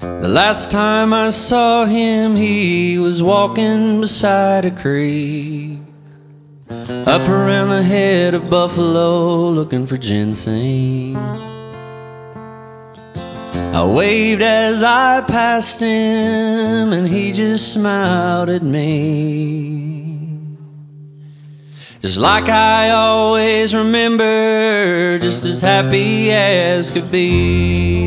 The last time I saw him, he was walking beside a creek, up around the head of Buffalo, looking for ginseng. I waved as I passed him, and he just smiled at me, just like I always remember, just as happy as could be.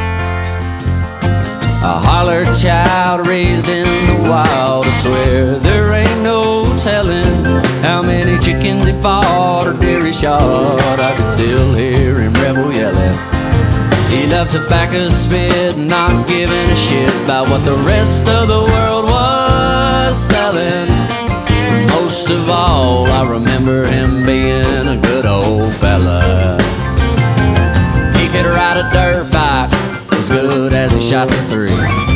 A holler child raised in the wild, I swear there ain't no telling how many chickens he fought or deer he shot. I could still hear him rebel yelling. He loved tobacco spit, not giving a shit about what the rest of the world was selling. Most of all, I remember him being a good old fella. He could ride a dirt bike as good as he shot the 3.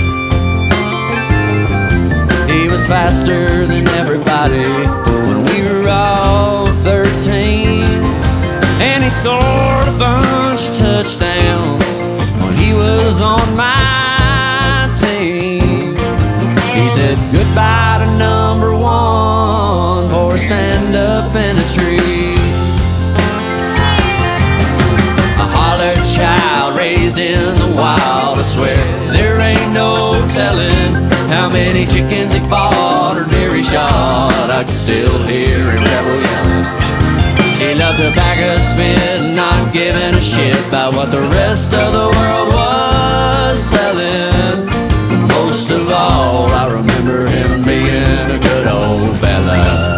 He was faster than everybody when we were all 13, and he scored a bunch of touchdowns when he was on my team. He said goodbye to number 1 for a stand up in a tree. A hollered child raised in the wild, I swear there ain't no telling how many chickens he fought or deer he shot. I can still hear him rebel yelling. He loved tobacco spit, not giving a shit about what the rest of the world was selling. Most of all, I remember him being a good old fella.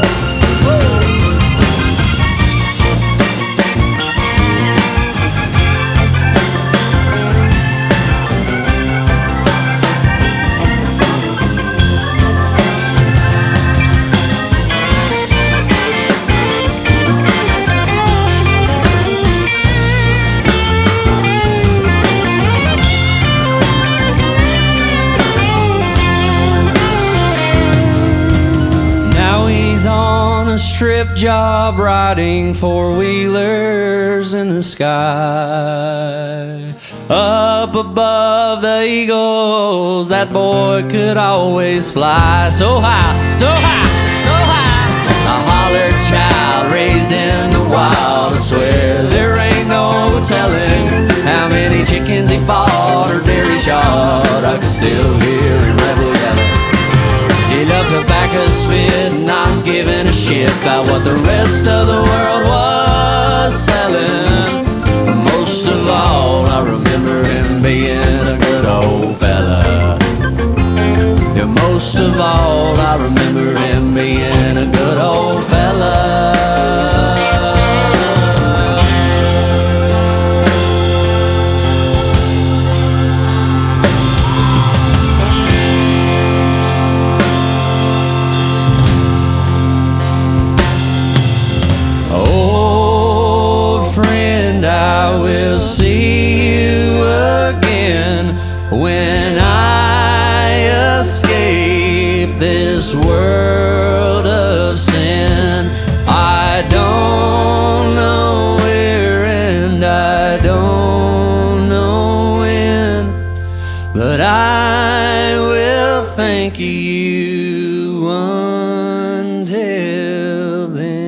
Strip job riding 4-wheelers in the sky. Up above the eagles, that boy could always fly. So high, so high, so high. A hollered child raised in the wild, I swear there ain't no telling how many chickens he fought or deer he shot. I can still hear him rebel yelling. He loved tobacco spit, not giving a shit about what the rest of the world was selling. Most of all, I remember him being a good old fella. Yeah, most of all, I remember him being a good old fella. I will see you again when I escape this world of sin. I don't know where and I don't know when, but I will thank you until then.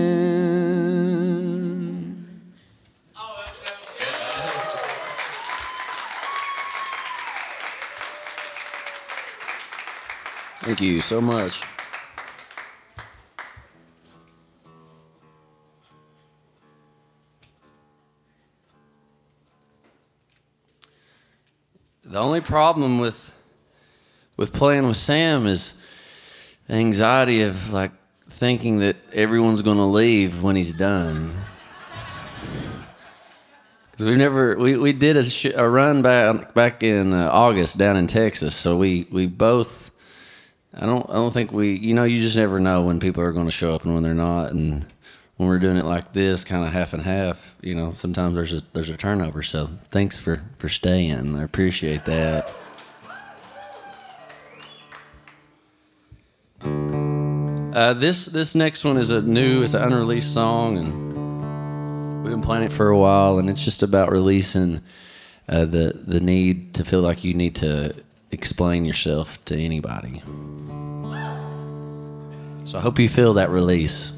Thank you so much. The only problem with playing with Sam is the anxiety of like thinking that everyone's going to leave when he's done. Because we did a run back in August down in Texas, so we both. I don't think you just never know when people are going to show up and when they're not, and when we're doing it like this, kind of half and half, sometimes there's a turnover. So thanks for staying. I appreciate that. This next one is it's an unreleased song, and we've been playing it for a while, and it's just about releasing the need to feel like you need to explain yourself to anybody. So I hope you feel that release.